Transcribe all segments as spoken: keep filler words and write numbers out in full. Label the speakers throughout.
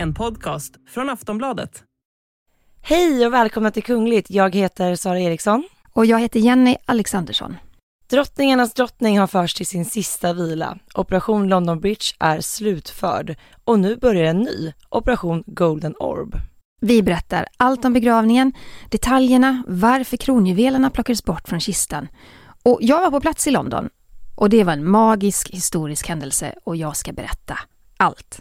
Speaker 1: En podcast från Aftonbladet.
Speaker 2: Hej och välkomna till Kungligt. Jag heter Sara Eriksson.
Speaker 3: Och jag heter Jenny Alexandersson.
Speaker 2: Drottningarnas drottning har först till sin sista vila. Operation London Bridge är slutförd. Och nu börjar en ny, Operation Golden Orb.
Speaker 3: Vi berättar allt om begravningen, detaljerna, varför kronjuvelerna plockades bort från kistan. Och jag var på plats i London. Och det var en magisk historisk händelse och jag ska berätta allt.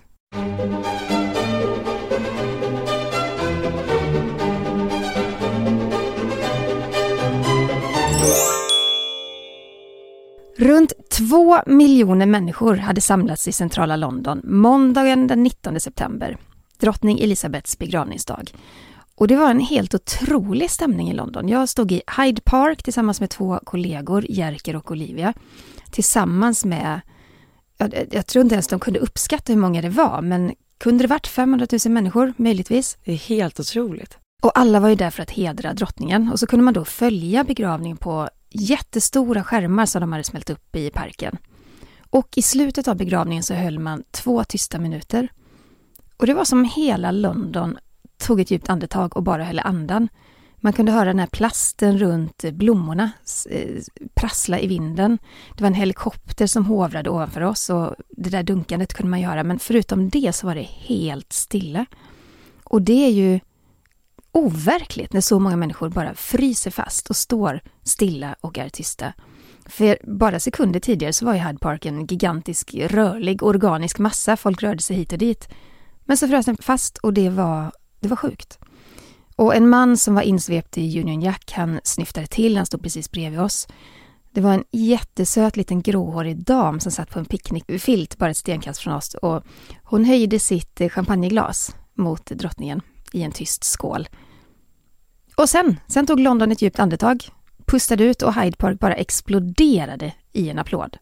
Speaker 3: Runt två miljoner människor hade samlats i centrala London måndagen den nittonde september, drottning Elisabeths begravningsdag. Och det var en helt otrolig stämning i London. Jag stod i Hyde Park tillsammans med två kollegor, Jerker och Olivia, tillsammans med, jag, jag tror inte ens de kunde uppskatta hur många det var, men kunde det varit femhundratusen människor möjligtvis?
Speaker 2: Det är helt otroligt.
Speaker 3: Och alla var ju där för att hedra drottningen. Och så kunde man då följa begravningen på jättestora skärmar som de hade smält upp i parken. Och i slutet av begravningen så höll man två tysta minuter. Och det var som hela London tog ett djupt andetag och bara höll andan. Man kunde höra den här plasten runt blommorna eh, prassla i vinden. Det var en helikopter som hovrade ovanför oss och det där dunkandet kunde man göra. Men förutom det så var det helt stilla. Och det är ju overkligt när så många människor bara fryser fast och står stilla och är tysta. För bara sekunder tidigare så var ju Hyde Park en gigantisk, rörlig, organisk massa. Folk rörde sig hit och dit. Men så frös den fast och det var, det var sjukt. Och en man som var insvept i Union Jack, han snyftade till, han stod precis bredvid oss. Det var en jättesöt liten gråhårig dam som satt på en picknickfilt bara ett stenkast från oss. Och hon höjde sitt champagneglas mot drottningen i en tyst skål. Och sen, sen tog London ett djupt andetag, pustade ut och Hyde Park bara exploderade i en applåd.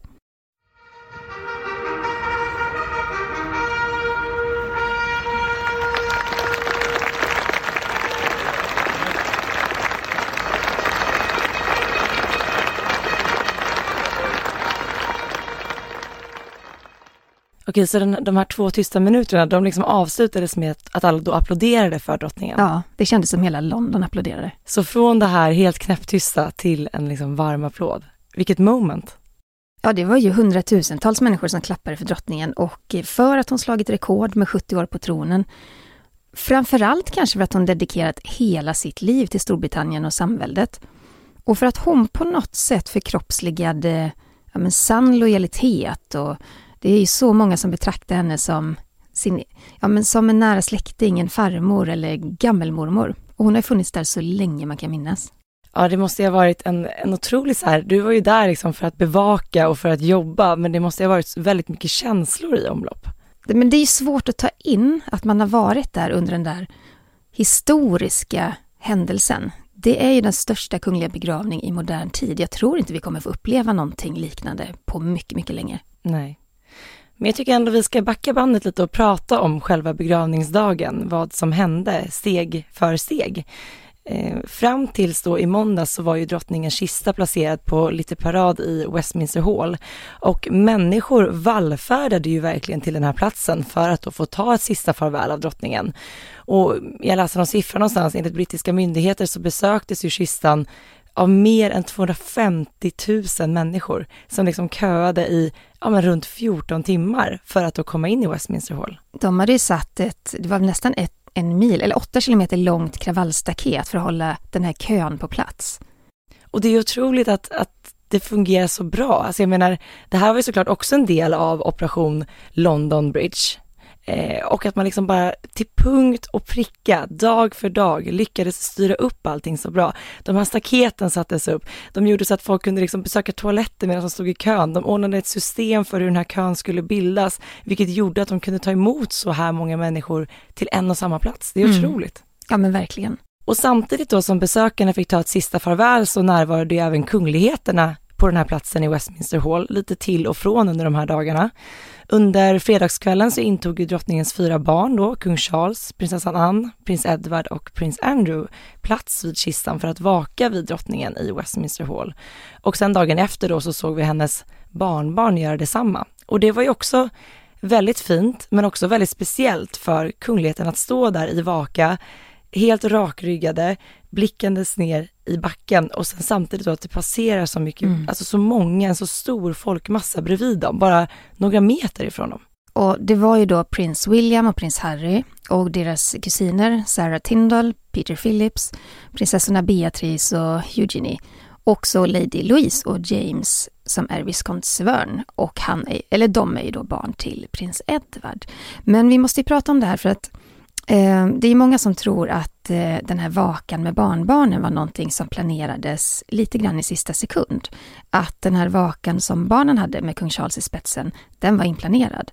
Speaker 2: Okej, så den, de här två tysta minuterna, de liksom avslutades med att alla då applåderade för drottningen.
Speaker 3: Ja, det kändes som hela London applåderade.
Speaker 2: Så från det här helt knäpptysta till en liksom varm applåd. Vilket moment.
Speaker 3: Ja, det var ju hundratusentals människor som klappade för drottningen och för att hon slagit rekord med sjuttio år på tronen. Framförallt kanske för att hon dedikerat hela sitt liv till Storbritannien och samväldet. Och för att hon på något sätt förkroppsligade ja, men sann lojalitet och det är ju så många som betraktar henne som, sin, ja, men som en nära släkting, en farmor eller gammelmormor. Och hon har funnits där så länge man kan minnas.
Speaker 2: Ja, det måste ju ha varit en, en otrolig så här, du var ju där liksom för att bevaka och för att jobba, men det måste ju ha varit väldigt mycket känslor i omlopp.
Speaker 3: Men det är ju svårt att ta in att man har varit där under den där historiska händelsen. Det är ju den största kungliga begravning i modern tid. Jag tror inte vi kommer få uppleva någonting liknande på mycket, mycket länge.
Speaker 2: Nej. Men jag tycker ändå vi ska backa bandet lite och prata om själva begravningsdagen, vad som hände steg för steg. Eh, fram tills då i måndag så var ju drottningens kista placerad på lite parad i Westminster Hall och människor vallfärdade ju verkligen till den här platsen för att då få ta ett sista farväl av drottningen. Och jag läste någon siffra någonstans, enligt brittiska myndigheter så besöktes ju kistan av mer än tvåhundrafemtio tusen människor som liksom köade i ja, men runt fjorton timmar för att då komma in i Westminster Hall.
Speaker 3: De hade ju satt ett, det var nästan ett, en mil eller åtta kilometer långt kravallstaket för att hålla den här kön på plats.
Speaker 2: Och det är otroligt att, att det fungerar så bra. Alltså jag menar, det här var ju såklart också en del av Operation London Bridge. Eh, och att man liksom bara till punkt och pricka, dag för dag, lyckades styra upp allting så bra. De här staketen sattes upp. De gjorde så att folk kunde liksom besöka toaletter medan de stod i kön. De ordnade ett system för hur den här kön skulle bildas, vilket gjorde att de kunde ta emot så här många människor till en och samma plats. Det är mm. otroligt.
Speaker 3: Ja, men verkligen.
Speaker 2: Och samtidigt då som besökarna fick ta ett sista farväl så närvarade ju även kungligheterna på den här platsen i Westminster Hall lite till och från under de här dagarna. Under fredagskvällen så intog ju drottningens fyra barn då, kung Charles, prinsessan Anne, prins Edward och prins Andrew plats vid kistan för att vaka vid drottningen i Westminster Hall. Och sen dagen efter då så såg vi hennes barnbarn göra detsamma. Och det var ju också väldigt fint men också väldigt speciellt för kungligheten att stå där i vaka, helt rakryggade, blickandes ner i backen och sen samtidigt då att det passerar så mycket, mm. alltså så många, en så stor folkmassa bredvid dem, bara några meter ifrån dem.
Speaker 3: Och det var ju då prins William och prins Harry och deras kusiner Sarah Tyndall, Peter Phillips, prinsessorna Beatrice och Eugenie. Också Lady Louise och James som är viskont Severn och han är, eller de är ju då barn till prins Edward. Men vi måste ju prata om det här för att eh, det är många som tror att eh, den här vakan med barnbarnen var någonting som planerades lite grann i sista sekund. Att den här vakan som barnen hade med kung Charles i spetsen, den var inplanerad.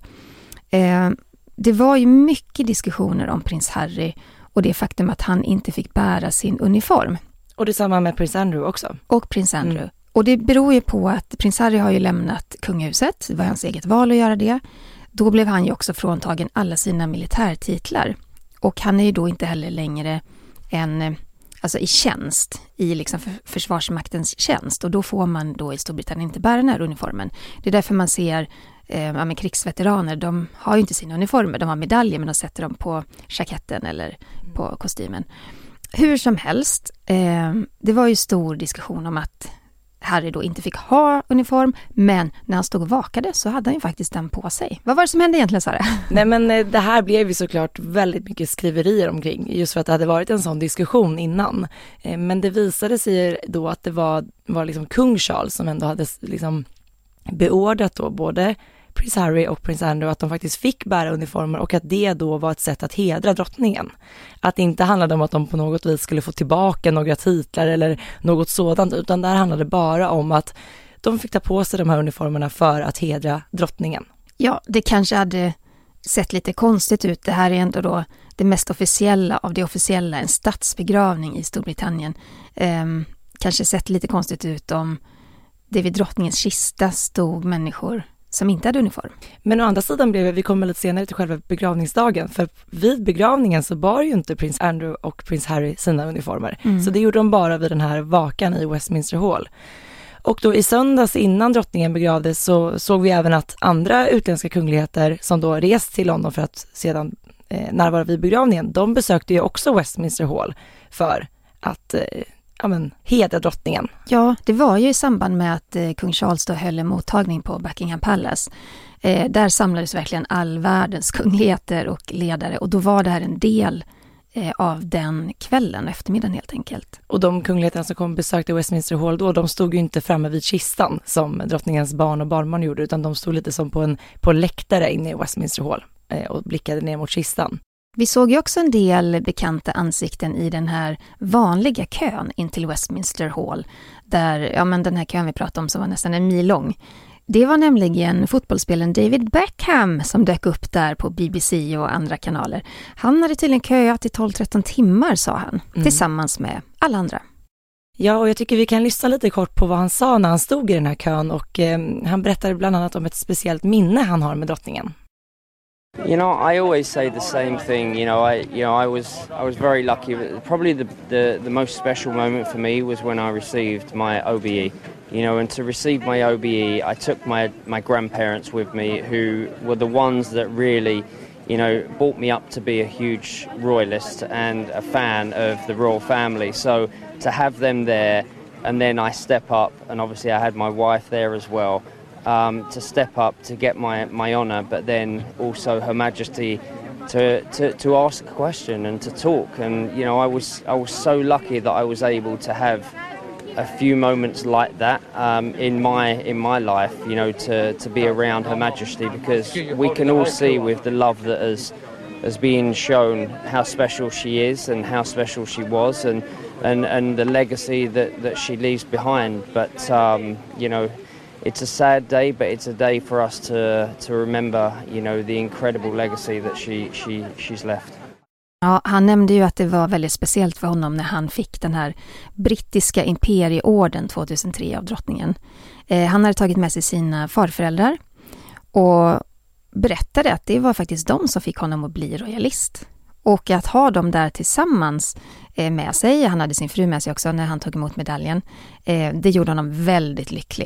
Speaker 3: Eh, det var ju mycket diskussioner om prins Harry och det faktum att han inte fick bära sin uniform.
Speaker 2: Och detsamma med prins Andrew också.
Speaker 3: Och prins Andrew. Mm. Och det beror ju på att prins Harry har ju lämnat kungahuset. Det var hans eget val att göra det. Då blev han ju också fråntagen alla sina militärtitlar. Och han är ju då inte heller längre en, alltså i tjänst, i liksom för, försvarsmaktens tjänst. Och då får man då i Storbritannien inte bära den här uniformen. Det är därför man ser eh, ja, men krigsveteraner, de har ju inte sina uniformer. De har medaljer men de sätter dem på jaketten eller på kostymen. Hur som helst, eh, det var ju stor diskussion om att Harry då inte fick ha uniform, men när han stod och vakade så hade han ju faktiskt den på sig. Vad var det som hände egentligen, Sara?
Speaker 2: Nej men det här blev ju såklart väldigt mycket skriverier omkring, just för att det hade varit en sån diskussion innan. Eh, men det visade sig då att det var, var liksom kung Charles som ändå hade liksom beordrat då både prins Harry och prins Andrew att de faktiskt fick bära uniformer och att det då var ett sätt att hedra drottningen. Att det inte handlade om att de på något vis skulle få tillbaka några titlar eller något sådant, utan där handlade bara om att de fick ta på sig de här uniformerna för att hedra drottningen.
Speaker 3: Ja, det kanske hade sett lite konstigt ut. Det här är ändå då det mest officiella av det officiella, en statsbegravning i Storbritannien. Ehm, kanske sett lite konstigt ut om det vid drottningens kista stod människor som inte hade uniform.
Speaker 2: Men å andra sidan blev vi kommer lite senare till själva begravningsdagen, för vid begravningen så bar ju inte prins Andrew och prins Harry sina uniformer. Mm. Så det gjorde de bara vid den här vakan i Westminster Hall. Och då i söndags innan drottningen begravdes så såg vi även att andra utländska kungligheter som då rest till London för att sedan eh, närvara vid begravningen, de besökte ju också Westminster Hall för att eh, ja, men, hedra drottningen.
Speaker 3: Ja, det var ju i samband med att eh, kung Charles då höll en mottagning på Buckingham Palace. Eh, där samlades verkligen all världens kungligheter och ledare och då var det här en del eh, av den kvällen, eftermiddagen helt enkelt.
Speaker 2: Och de kungligheterna som kom besökte Westminster Hall då, de stod ju inte framme vid kistan som drottningens barn och barnbarn gjorde, utan de stod lite som på en på läktare inne i Westminster Hall eh, och blickade ner mot kistan.
Speaker 3: Vi såg ju också en del bekanta ansikten i den här vanliga kön in till Westminster Hall. Där, ja men den här kön vi pratade om som var nästan en mil lång. Det var nämligen fotbollsspelaren David Beckham som dök upp där på B B C och andra kanaler. Han hade tydligen köat i tolv tretton timmar, sa han, mm. tillsammans med alla andra.
Speaker 2: Ja, och jag tycker vi kan lyssna lite kort på vad han sa när han stod i den här kön och eh, han berättade bland annat om ett speciellt minne han har med drottningen.
Speaker 4: You know, I always say the same thing. You know, I, you know, I was, I was very lucky. Probably the, the, the most special moment for me was when I received my O B E. You know, and to receive my O B E, I took my my grandparents with me, who were the ones that really, you know, brought me up to be a huge royalist and a fan of the royal family. So to have them there, and then I step up, and obviously I had my wife there as well. Um, to step up to get my, my honour, but then also Her Majesty to, to, to ask a question and to talk. And you know, I was I was so lucky that I was able to have a few moments like that um, in my in my life. You know, to, to be around Her Majesty, because we can all see with the love that has has been shown how special she is and how special she was, and and, and the legacy that, that she leaves behind. But um, you know. It's a sad day, but it's a day for us to to remember, you know, the incredible legacy that she she she's left.
Speaker 3: Ja, han nämnde ju att det var väldigt speciellt för honom när han fick den här brittiska imperieorden tjugohundratre av drottningen. Eh, han hade tagit med sig sina farföräldrar och berättade att det var faktiskt de som fick honom att bli royalist. Och att ha dem där tillsammans eh, med sig, han hade sin fru med sig också när han tog emot medaljen, eh, det gjorde honom väldigt lycklig.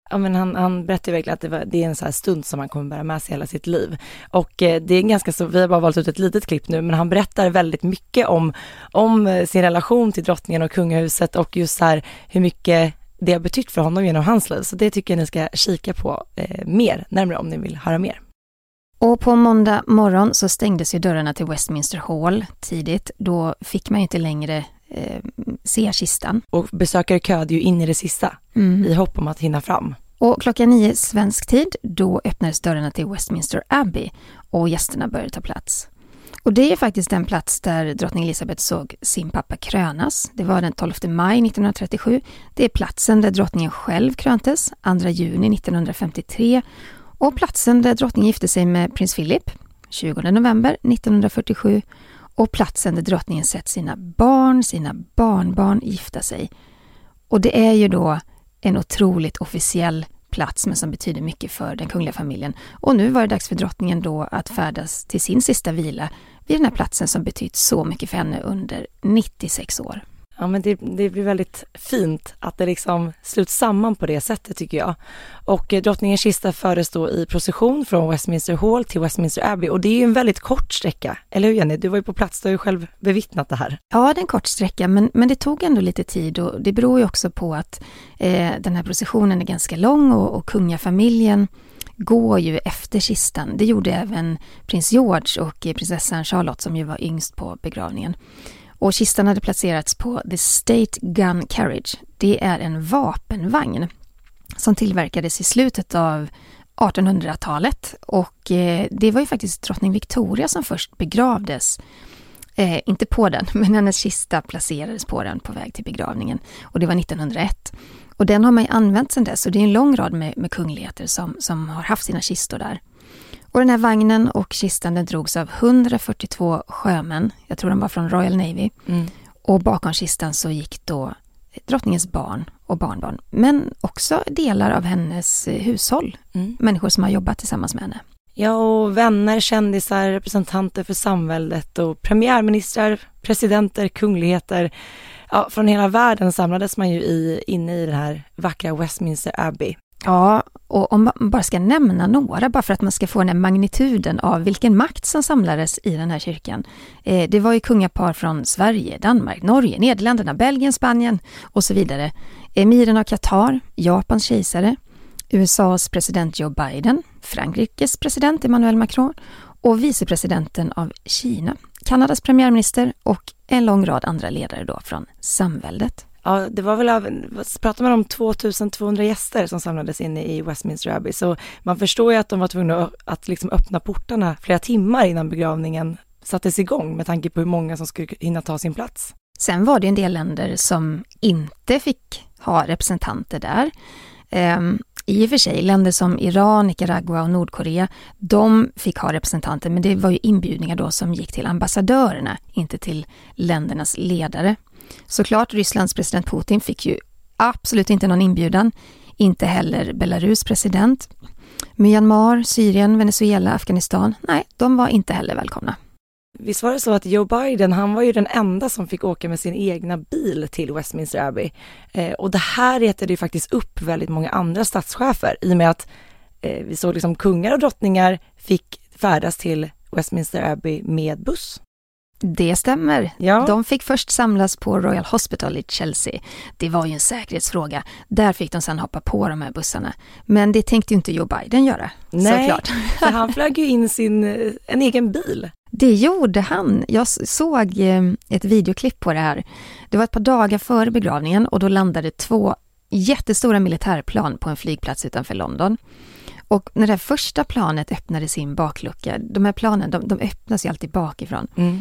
Speaker 2: Ja, men han, han berättade verkligen att det, var, det är en så här stund som han kommer bära med sig hela sitt liv. Och eh, det är ganska så, vi har bara valt ut ett litet klipp nu, men han berättar väldigt mycket om, om sin relation till drottningen och kungahuset och just så här hur mycket det har betytt för honom genom hans liv. Så det tycker jag ni ska kika på eh, mer, närmare om ni vill höra mer.
Speaker 3: Och på måndag morgon så stängdes ju dörrarna till Westminster Hall tidigt. Då fick man ju inte längre eh, se kistan.
Speaker 2: Och besökare köade ju in i det sista mm. i hopp om att hinna fram.
Speaker 3: Och klockan nio svensk tid, då öppnades dörrarna till Westminster Abbey och gästerna började ta plats. Och det är faktiskt den plats där drottning Elizabeth såg sin pappa krönas. Det var den tolfte maj nittonhundratrettiosju. Det är platsen där drottningen själv kröntes, andra juni nittonhundrafemtiotre. Och platsen där drottningen gifte sig med prins Philip, tjugonde november nittonhundrafyrtiosju. Och platsen där drottningen sett sina barn, sina barnbarn gifta sig. Och det är ju då en otroligt officiell plats, men som betyder mycket för den kungliga familjen. Och nu var det dags för drottningen då att färdas till sin sista vila vid den här platsen som betytt så mycket för henne under nittiosex år.
Speaker 2: Ja, men det, det blir väldigt fint att det liksom sluts samman på det sättet, tycker jag. Och eh, drottningens kista fördes då i procession från Westminster Hall till Westminster Abbey. Och det är ju en väldigt kort sträcka. Eller hur, Jenny? Du var ju på plats, du har ju själv bevittnat det här.
Speaker 3: Ja, det är en kort sträcka, men, men det tog ändå lite tid. Och det beror ju också på att eh, den här processionen är ganska lång och, och kungafamiljen går ju efter kistan. Det gjorde även prins George och prinsessan Charlotte som ju var yngst på begravningen. Och kistan hade placerats på The State Gun Carriage. Det är en vapenvagn som tillverkades i slutet av artonhundratalet. Och eh, det var ju faktiskt drottning Victoria som först begravdes. Eh, inte på den, men hennes kista placerades på den på väg till begravningen. Och det var nittonhundraett. Och den har man ju använt sedan dess. Och det är en lång rad med, med kungligheter som, som har haft sina kistor där. Och den här vagnen och kistan den drogs av hundrafyrtiotvå sjömän. Jag tror de var från Royal Navy. Mm. Och bakom kistan så gick då drottningens barn och barnbarn. Men också delar av hennes hushåll. Mm. Människor som har jobbat tillsammans med henne.
Speaker 2: Ja, och vänner, kändisar, representanter för samväldet och premiärministrar, presidenter, kungligheter. Ja, från hela världen samlades man ju i, inne i den här vackra Westminster Abbey.
Speaker 3: Ja, och om man bara ska nämna några, bara för att man ska få den här magnituden av vilken makt som samlades i den här kyrkan. Eh, det var ju kungapar från Sverige, Danmark, Norge, Nederländerna, Belgien, Spanien och så vidare. Emiren av Qatar, Japans kejsare, U S A:s president Joe Biden, Frankrikes president Emmanuel Macron och vicepresidenten av Kina, Kanadas premiärminister och en lång rad andra ledare då från samväldet.
Speaker 2: Ja, det var väl av, pratar man om tvåtusentvåhundra gäster som samlades inne i Westminster Abbey. Så man förstår ju att de var tvungna att, att liksom öppna portarna flera timmar innan begravningen sattes igång med tanke på hur många som skulle hinna ta sin plats.
Speaker 3: Sen var det en del länder som inte fick ha representanter där. Ehm, I och för sig, länder som Iran, Nicaragua och Nordkorea, de fick ha representanter, men det var ju inbjudningar då som gick till ambassadörerna, inte till ländernas ledare. Såklart, Rysslands president Putin fick ju absolut inte någon inbjudan, inte heller Belarus president. Myanmar, Syrien, Venezuela, Afghanistan, nej, de var inte heller välkomna.
Speaker 2: Visst var det så att Joe Biden, han var ju den enda som fick åka med sin egna bil till Westminster Abbey. Eh, och det här retade ju faktiskt upp väldigt många andra statschefer i och med att eh, vi såg liksom kungar och drottningar fick färdas till Westminster Abbey med buss.
Speaker 3: Det stämmer.
Speaker 2: Ja.
Speaker 3: De fick först samlas på Royal Hospital i Chelsea. Det var ju en säkerhetsfråga. Där fick de sedan hoppa på de här bussarna. Men det tänkte ju inte Joe Biden göra.
Speaker 2: Nej,
Speaker 3: såklart.
Speaker 2: För han flög ju in sin, en egen bil.
Speaker 3: Det gjorde han. Jag såg ett videoklipp på det här. Det var ett par dagar före begravningen och då landade två jättestora militärplan på en flygplats utanför London. Och när det första planet öppnade sin baklucka, de här planen de, de öppnas ju alltid bakifrån, mm.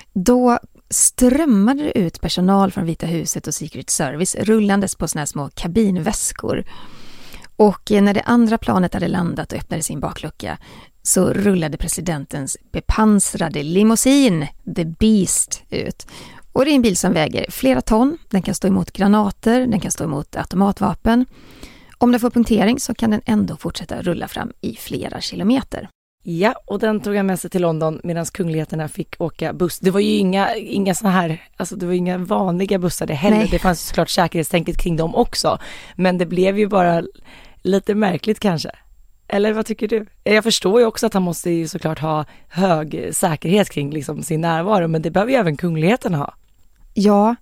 Speaker 3: då strömmade det ut personal från Vita huset och Secret Service rullandes på såna här små kabinväskor. Och när det andra planet hade landat och öppnade sin baklucka så rullade presidentens bepansrade limousin, The Beast, ut. Och det är en bil som väger flera ton, den kan stå emot granater, den kan stå emot automatvapen. Om den får punktering så kan den ändå fortsätta rulla fram i flera kilometer.
Speaker 2: Ja, och den tog jag med sig till London medan kungligheterna fick åka buss. Det var ju inga, inga såna här, alltså det var inga vanliga bussar det heller. Nej. Det fanns såklart säkerhetstänket kring dem också. Men det blev ju bara Lite märkligt kanske. Eller vad tycker du? Jag förstår ju också att han måste ju såklart ha hög säkerhet kring liksom sin närvaro, men det behöver ju även kungligheten ha.
Speaker 3: Ja,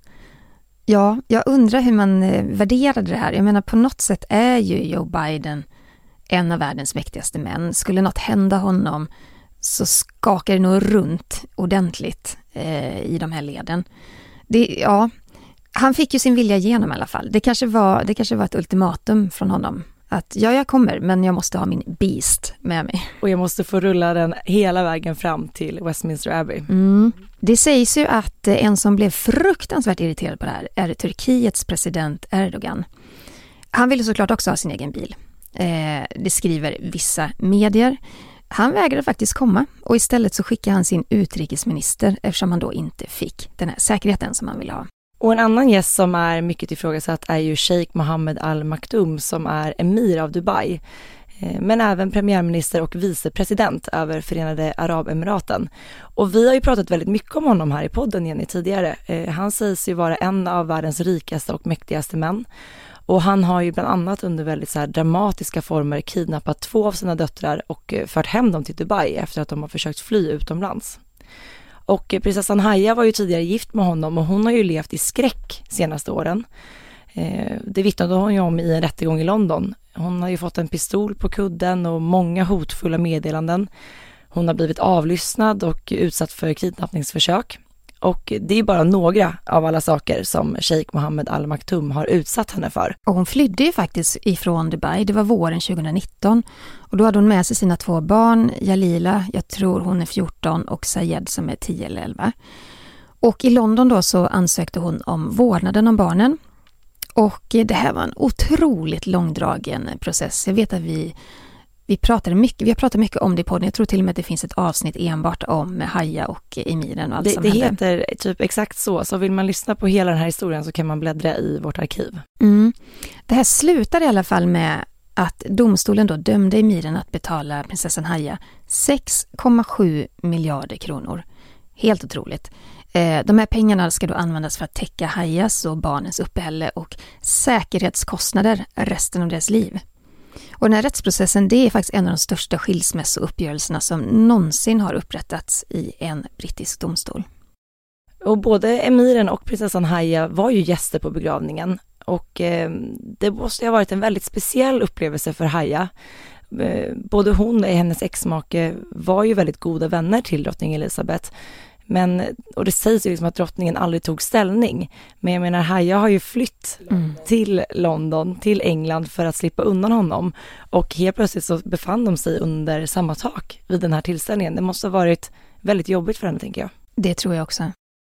Speaker 3: ja, jag undrar hur man värderade det här. Jag menar, på något sätt är ju Joe Biden en av världens mäktigaste män. Skulle något hända honom så skakar det nog runt ordentligt eh, i de här leden. Det, ja, han fick ju sin vilja igenom i alla fall. Det kanske var, det kanske var ett ultimatum från honom. Att ja, jag kommer, men jag måste ha min beast med mig.
Speaker 2: Och jag måste få rulla den hela vägen fram till Westminster Abbey.
Speaker 3: Mm. Det sägs ju att en som blev fruktansvärt irriterad på det här är Turkiets president Erdogan. Han ville såklart också ha sin egen bil. Eh, det skriver vissa medier. Han vägrade faktiskt komma och istället så skickade han sin utrikesminister eftersom han då inte fick den här säkerheten som han ville ha.
Speaker 2: Och en annan gäst som är mycket ifrågasatt är ju Sheikh Mohammed Al Maktoum som är emir av Dubai. Men även premiärminister och vicepresident över Förenade Arabemiraten. Och vi har ju pratat väldigt mycket om honom här i podden Jenny tidigare. Han sägs ju vara en av världens rikaste och mäktigaste män. Och han har ju bland annat under väldigt så här dramatiska former kidnappat två av sina döttrar och fört hem dem till Dubai efter att de har försökt fly utomlands. Och prinsessan Haya var ju tidigare gift med honom och hon har ju levt i skräck senaste åren. Eh, det vittnade hon ju om i en rättegång i London. Hon har ju fått en pistol på kudden och många hotfulla meddelanden. Hon har blivit avlyssnad och utsatt för kidnappningsförsök. Och det är bara några av alla saker som Sheikh Mohammed Al Maktoum har utsatt henne för.
Speaker 3: Och hon flydde ju faktiskt ifrån Dubai, det var våren tjugonitton. Och då hade hon med sig sina två barn, Jalila, jag tror hon är fjorton, och Sayed som är tio eller elva. Och i London då så ansökte hon om vårdnaden om barnen. Och det här var en otroligt långdragen process. Jag vet att vi... Vi pratade mycket, vi har pratat mycket om det på podden. Jag tror till och med att det finns ett avsnitt enbart om Haya och emiren och allt
Speaker 2: det,
Speaker 3: som
Speaker 2: det
Speaker 3: hände.
Speaker 2: Det heter typ exakt så. Så vill man lyssna på hela den här historien så kan man bläddra i vårt arkiv.
Speaker 3: Mm. Det här slutade i alla fall med att domstolen då dömde emiren att betala prinsessan Haya sex komma sju miljarder kronor. Helt otroligt. Eh, de här pengarna ska då användas för att täcka Hayas och barnens uppehälle och säkerhetskostnader resten av deras liv. Och den här rättsprocessen, det är faktiskt en av de största skilsmässouppgörelserna som någonsin har upprättats i en brittisk domstol.
Speaker 2: Och både emiren och prinsessan Haya var ju gäster på begravningen. Och eh, det måste ha varit en väldigt speciell upplevelse för Haya. Eh, både hon och hennes exmake var ju väldigt goda vänner till drottning Elizabeth. Men, och det sägs ju liksom att drottningen aldrig tog ställning. Men jag menar, Haya har ju flytt mm. till London, till England för att slippa undan honom. Och helt plötsligt så befann de sig under samma tak vid den här tillställningen. Det måste ha varit väldigt jobbigt för henne, tänker jag.
Speaker 3: Det tror jag också.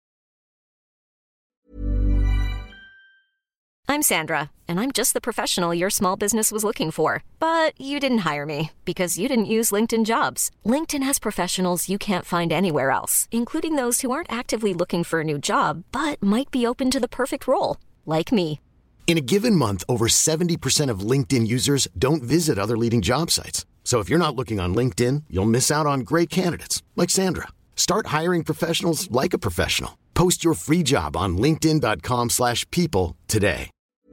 Speaker 5: I'm Sandra, and I'm just the professional your small business was looking for. But you didn't hire me because you didn't use LinkedIn Jobs. LinkedIn has professionals you can't find anywhere else, including those who aren't actively looking for a new job, but might be open to the perfect role, like me.
Speaker 6: In a given month, over seventy percent of LinkedIn users don't visit other leading job sites. So if you're not looking on LinkedIn, you'll miss out on great candidates, like Sandra. Start hiring professionals like a professional. Post your free job on linkedin dot com slash people today.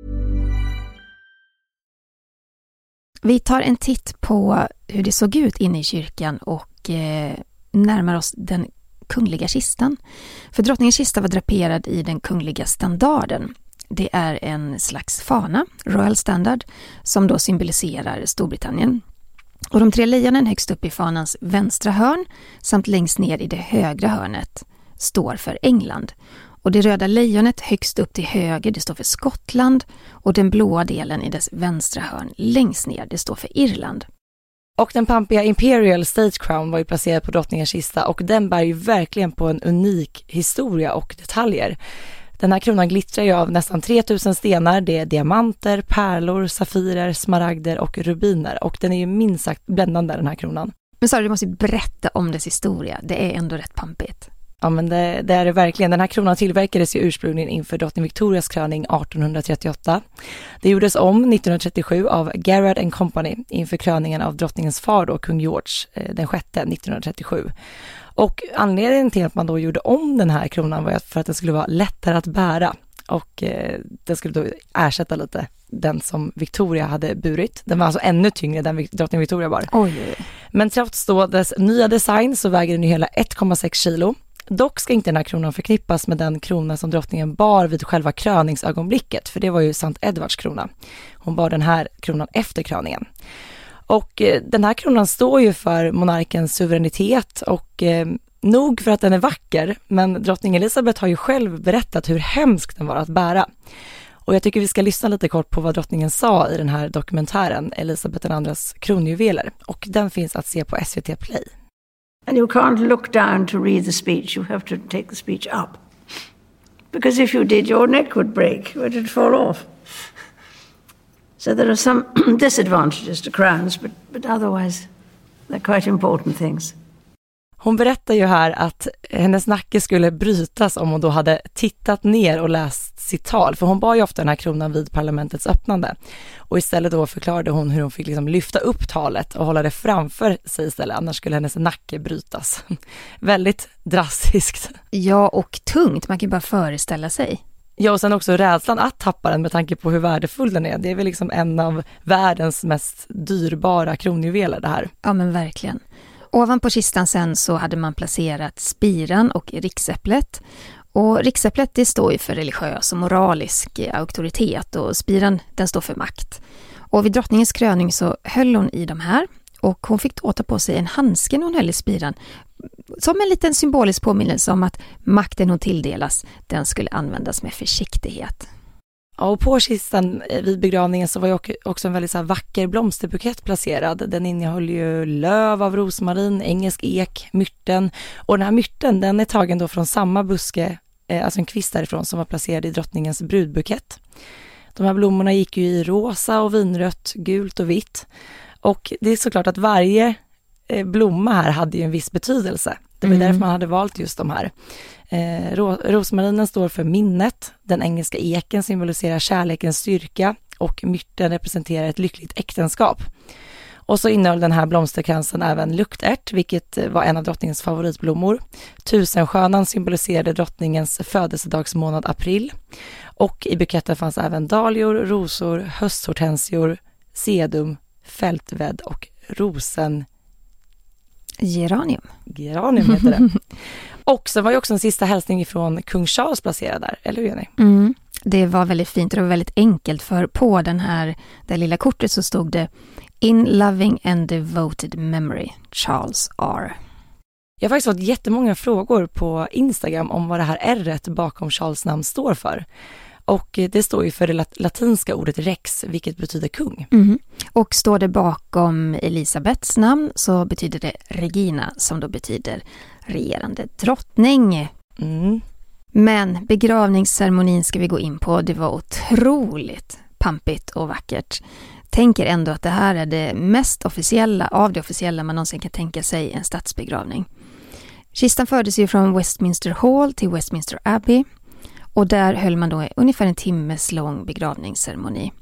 Speaker 3: Vi tar en titt på hur det såg ut inne i kyrkan och eh, närmar oss den kungliga kistan. För drottningens kista var draperad i den kungliga standarden. Det är en slags fana, Royal Standard, som då symboliserar Storbritannien. Och de tre lejonen högst upp i fanans vänstra hörn samt längst ner i det högra hörnet står för England. Och det röda lejonet högst upp till höger, det står för Skottland, och den blåa delen i dess vänstra hörn längst ner, det står för Irland.
Speaker 2: Och den pampiga Imperial State Crown var ju placerad på drottningens kista och den bär ju verkligen på en unik historia och detaljer. Den här kronan glittrar ju av nästan tre tusen stenar, det är diamanter, pärlor, safirer, smaragder och rubiner och den är ju minst sagt bländande den här kronan.
Speaker 3: Men Sara, du måste ju berätta om dess historia, det är ändå rätt pampigt.
Speaker 2: Ja, men det, det är det verkligen. Den här kronan tillverkades ju ursprungligen inför drottning Victorias kröning arton trettioåtta. Det gjordes om nittonhundratrettiosju av Garrard and Company inför kröningen av drottningens far då, kung George den sjätte nittonhundratrettiosju. Och anledningen till att man då gjorde om den här kronan var för att den skulle vara lättare att bära. och eh, den skulle då ersätta lite den som Victoria hade burit. Den var alltså ännu tyngre än drottning Victoria var.
Speaker 3: Oj.
Speaker 2: Men trots då dess nya design så väger den ju hela ett komma sex kilo. Dock ska inte den här kronan förknippas med den krona som drottningen bar vid själva kröningsögonblicket, för det var ju Sankt Edvards krona. Hon bar den här kronan efter kröningen. Och eh, den här kronan står ju för monarkens suveränitet och eh, nog för att den är vacker, men drottning Elizabeth har ju själv berättat hur hemskt den var att bära. Och jag tycker vi ska lyssna lite kort på vad drottningen sa i den här dokumentären Elisabeth den andras kronjuveler, och den finns att se på S V T Play.
Speaker 7: And you can't look down to read the speech, you have to take the speech up. Because if you did, your neck would break, or it'd fall off. So there are some disadvantages to crowns, but, but otherwise they're quite important things.
Speaker 2: Hon berättar ju här att hennes nacke skulle brytas om hon då hade tittat ner och läst sitt tal. För hon bar ju ofta den här kronan vid parlamentets öppnande. Och istället då förklarade hon hur hon fick liksom lyfta upp talet och hålla det framför sig istället. Annars skulle hennes nacke brytas. Väldigt drastiskt.
Speaker 3: Ja, och tungt. Man kan ju bara föreställa sig.
Speaker 2: Ja, och sen också rädslan att tappa den med tanke på hur värdefull den är. Det är väl liksom en av världens mest dyrbara kronjuveler det här.
Speaker 3: Ja, men verkligen. Ovanpå kistan sen så hade man placerat spiran och riksäpplet. Och riksäpplet det står ju för religiös och moralisk auktoritet och spiran den står för makt. Och vid drottningens kröning så höll hon i de här och hon fick då ta på sig en handske när hon höll i spiran. Som en liten symbolisk påminnelse om att makten hon tilldelas den skulle användas med försiktighet.
Speaker 2: Och på kistan vid begravningen så var ju också en väldigt så här vacker blomsterbukett placerad. Den innehöll ju löv av rosmarin, engelsk ek, myrten. Och den här myrten den är tagen då från samma buske, alltså en kvist därifrån som var placerad i drottningens brudbukett. De här blommorna gick ju i rosa och vinrött, gult och vitt. Och det är såklart att varje blomma här hade ju en viss betydelse. Det var mm. därför man hade valt just de här. Eh, ro- rosmarinen står för minnet, den engelska eken symboliserar kärlekens styrka och myrten representerar ett lyckligt äktenskap. Och så innehöll den här blomsterkransen även luktärt, vilket var en av drottningens favoritblommor. Tusenskönan symboliserade drottningens födelsedagsmånad april. Och i buketten fanns även dahlior, rosor, hösthortensior, sedum, fältved och rosen.
Speaker 3: Geranium.
Speaker 2: Geranium heter det. Och så var ju också en sista hälsning från kung Charles placerad där, eller hur Jenny?
Speaker 3: Mm. Det var väldigt fint och det var väldigt enkelt, för på den här, det lilla kortet så stod det In loving and devoted memory, Charles R.
Speaker 2: Jag har faktiskt fått jättemånga frågor på Instagram om vad det här R-et bakom Charles namn står för. Och det står ju för det latinska ordet rex, vilket betyder kung.
Speaker 3: Mm. Och står det bakom Elisabeths namn så betyder det Regina, som då betyder regerande drottning.
Speaker 2: Mm.
Speaker 3: Men begravningsceremonin ska vi gå in på. Det var otroligt pampigt och vackert. Tänker ändå att det här är det mest officiella av det officiella man någonsin kan tänka sig en statsbegravning. Kistan fördes ju från Westminster Hall till Westminster Abbey. Och där höll man då ungefär en timmes lång begravningsceremoni.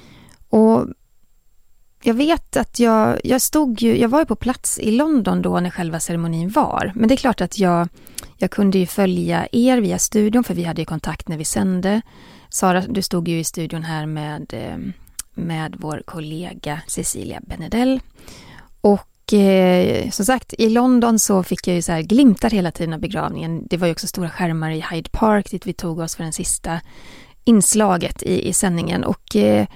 Speaker 3: Och jag vet att jag, jag stod ju, jag var ju på plats i London då när själva ceremonin var. Men det är klart att jag, jag kunde ju följa er via studion, för vi hade ju kontakt när vi sände. Sara, du stod ju i studion här med, med vår kollega Cecilia Benedell. Och eh, som sagt, i London så fick jag ju så här glimtar hela tiden av begravningen. Det var ju också stora skärmar i Hyde Park dit vi tog oss för den sista inslaget i, i sändningen. Och eh,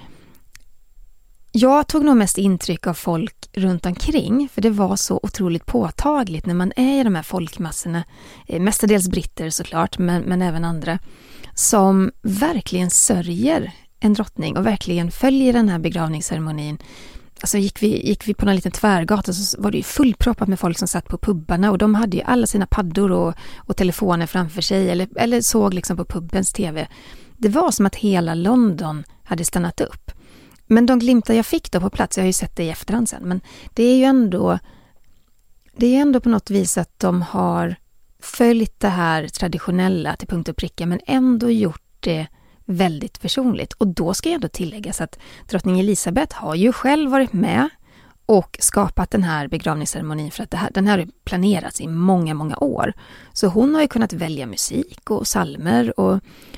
Speaker 3: jag tog nog mest intryck av folk runt omkring, för det var så otroligt påtagligt när man är i de här folkmassorna, eh, mestadels britter såklart, men, men även andra, som verkligen sörjer en drottning och verkligen följer den här begravningsceremonin. Alltså gick vi, gick vi på en liten tvärgata så var det ju fullproppat med folk som satt på pubbarna, och de hade ju alla sina paddor och, och telefoner framför sig eller, eller såg liksom på pubens tv. Det var som att hela London hade stannat upp. Men de glimtar jag fick då på plats, jag har ju sett det i efterhand sen, men det är ju ändå det är ändå på något vis att de har följt det här traditionella till punkt och pricka, men ändå gjort det väldigt personligt. Och då ska jag ändå tilläggas att drottning Elisabeth har ju själv varit med och skapat den här begravningsceremonin, för att det här, den här har planerats i många, många år. Så hon har ju kunnat välja musik och psalmer och,